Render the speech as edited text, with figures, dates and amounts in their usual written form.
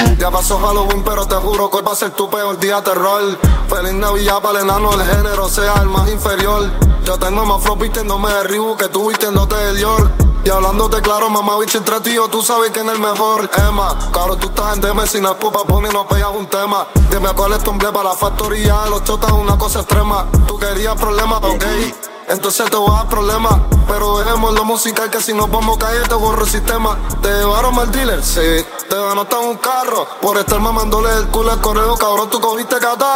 Ya pasó Halloween, pero te juro que hoy va a ser tu peor día terror. Feliz Navidad para el enano, el género sea el más inferior. Yo tengo más flow vistiéndome de Reebok que tú vistiéndote de Dior. Y hablándote claro, mamá, bicho, entre ti y yo, tú sabes quién es el mejor. Emma, cabrón, tú estás en DM, si no es pupa, pone y no pegas un tema. Dime cuál es tu emblema, para la factoría de los chotas, una cosa extrema. Tú querías problemas, ok, entonces te voy a dar problemas. Pero dejemos lo musical, que si nos vamos a caer te borro el sistema. Te llevaron al dealer, sí, te ganaste un carro por estar mamándole el culo al correo, cabrón, tú cogiste cata.